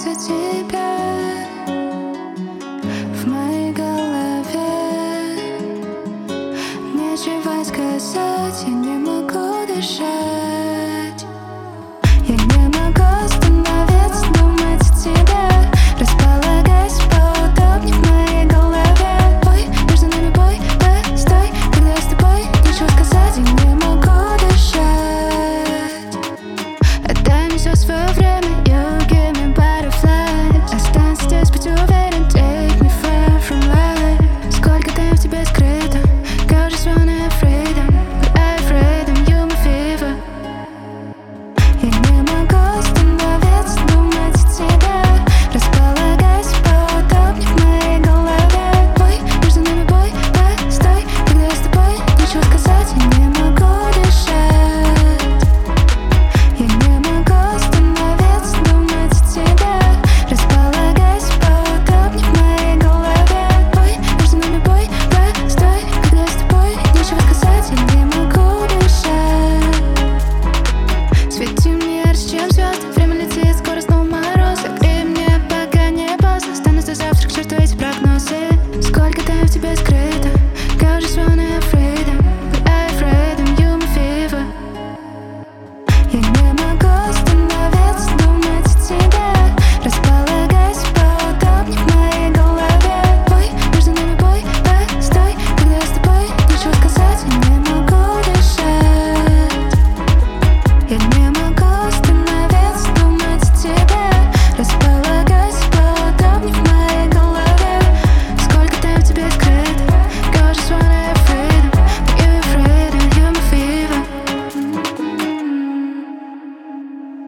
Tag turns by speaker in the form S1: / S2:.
S1: о тебе в моей голове. Нечего сказать, я не могу дышать. Я не могу остановиться, думать о тебе. Располагайся поудобнее в моей голове. Бой, между нами бой, да, стой. Когда я с тобой, нечего сказать, я не могу дышать. Отдай мне все свое время.